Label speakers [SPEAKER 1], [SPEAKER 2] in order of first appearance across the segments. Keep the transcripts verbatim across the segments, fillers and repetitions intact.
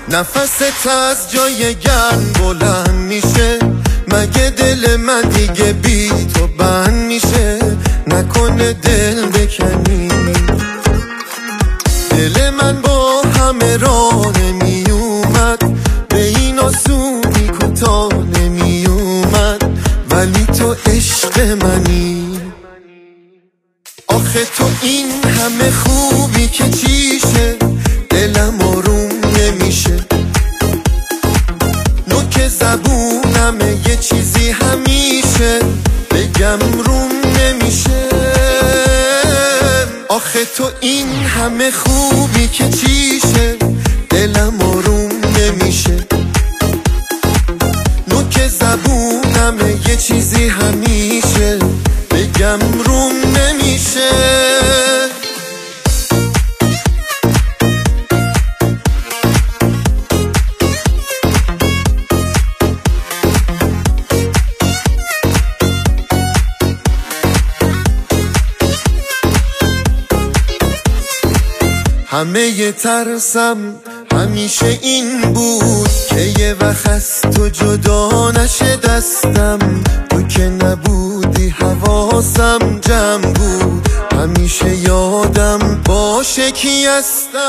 [SPEAKER 1] نفست از جای گرم بلند میشه، مگه دل من دیگه بی تو بند میشه؟ نکنه دل بکنی، دل من با همه راه نمی اومد، به این آسونی کوتاه نمی اومد، ولی تو عشق منی. آخه تو این همه خوبی که چیشه، دلم آروم نمیشه، نوک زبونم یه چیزی همیشه بگم روم نمیشه. آخه تو این همه خوبی که چیشه، دلم آروم نمیشه، نوک زبونم یه چیزی همیشه بگم روم نمیشه. همه ی ترسم همیشه این بود که یه وقت از تو جدا نشه دستم، تو که نبودی حواسم جمع بود، همیشه یادم باشه کی هستم.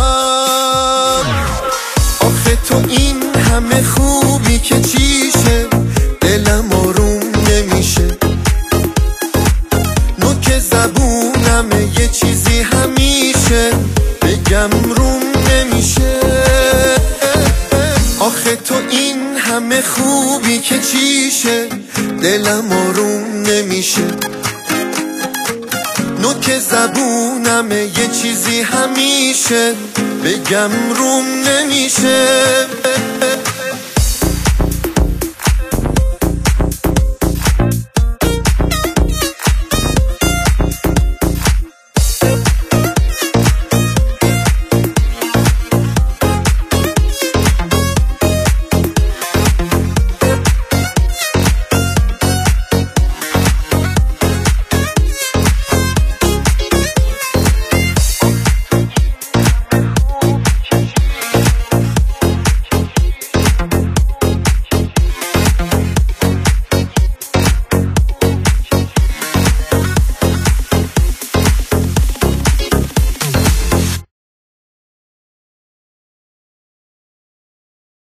[SPEAKER 1] آخه تو این همه خوبی که چیشه، دلم آروم نمیشه، نوک زبونم یه چیزی همیشه بگم روم نمیشه. آخه تو این همه خوبی که چیشه، دلم آروم نمیشه، نوک زبونم یه چیزی همیشه بگم روم نمیشه.